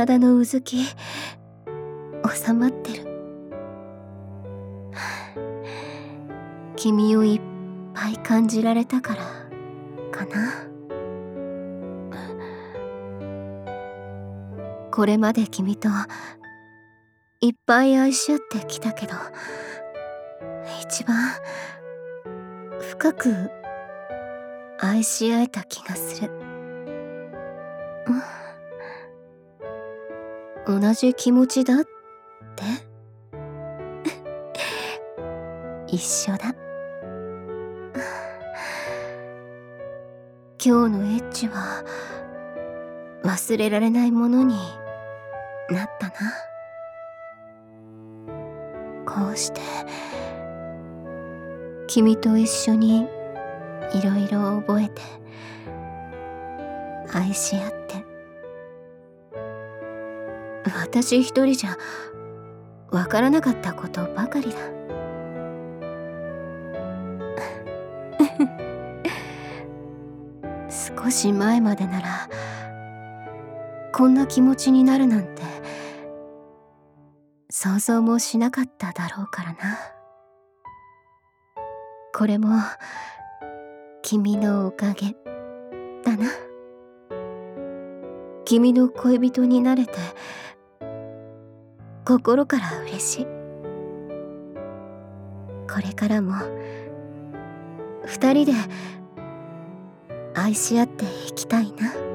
体のうずき収まってる。君をいっぱい感じられたからかな。これまで君といっぱい愛し合ってきたけど、一番深く愛し合えた気がする。同じ気持ちだって一緒だ。今日のエッチは忘れられないものになったな。こうして君と一緒にいろいろ覚えて愛し合って、私一人じゃわからなかったことばかりだ。少し前までならこんな気持ちになるなんて想像もしなかっただろうからな。これも君のおかげだな。君の恋人になれて心から嬉しい。これからも二人で愛し合っていきたいな。